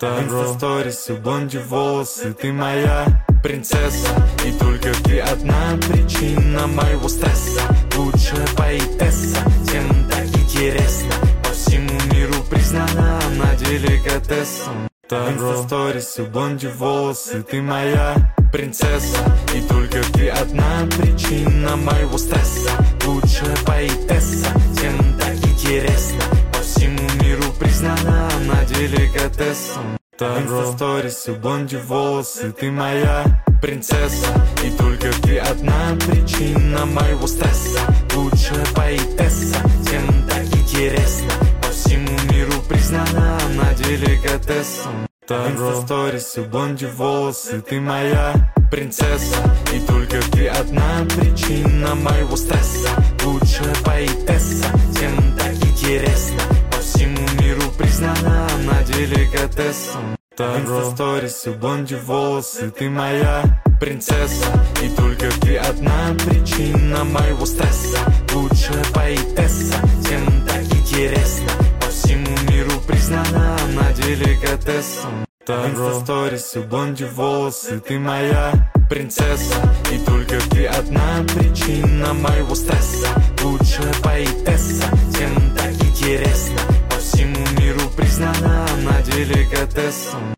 Инста сторисы, блонди волосы, ты моя принцесса. И только ты одна причина моего стресса. Лучшая поэтесса, всем так интересно. По всему миру признана, она деликатесса. Инста сторисы, блонди волосы, ты моя принцесса. И только ты одна причина моего стресса. Лучшая поэтесса, всем так интересно. По всему миру признана, она деликатесса. Инста сторисы, блонди волосы, ты моя принцесса. И только ты одна причина моего стресса. Лучшая поэтесса, всем так интересно. По всему миру признана, она деликатесса. Инста сторисы, блонди волосы, ты моя принцесса. И только ты одна причина моего стресса. Лучшая поэтесса, всем так интересно. По всему миру признана, она деликатесса. Инста сторисы, блонди волосы, ты моя принцесса. И только ты одна причина моего стресса. Лучшая поэтесса, всем так интересно. По всему миру признана, она деликатесса. Инста сторисы, блонди волосы, ты моя принцесса. И только ты одна причина моего стресса. Лучшая поэтесса, всем так интересно. По всему миру признана, она деликатесса.